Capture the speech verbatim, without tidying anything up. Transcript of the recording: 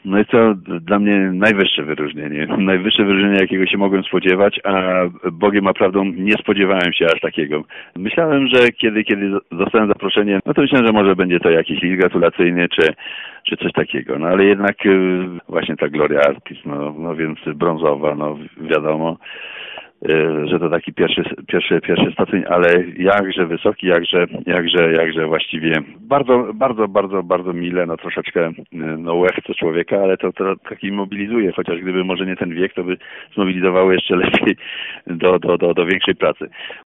No jest to dla mnie najwyższe wyróżnienie. Najwyższe wyróżnienie, jakiego się mogłem spodziewać, a Bogiem a prawdą nie spodziewałem się aż takiego. Myślałem, że kiedy, kiedy dostałem zaproszenie, no to myślałem, że może będzie to jakiś list gratulacyjny, czy, czy coś takiego. No ale jednak właśnie ta Gloria Artis, no, no więc brązowa, no wiadomo, że to taki pierwszy, pierwszy, pierwszy stopień, ale jakże wysoki, jakże, jakże, jakże właściwie bardzo, bardzo, bardzo, bardzo mile, no troszeczkę no łechce człowieka, ale to, to taki mobilizuje, chociaż gdyby może nie ten wiek, to by zmobilizowało jeszcze lepiej do, do, do, do większej pracy.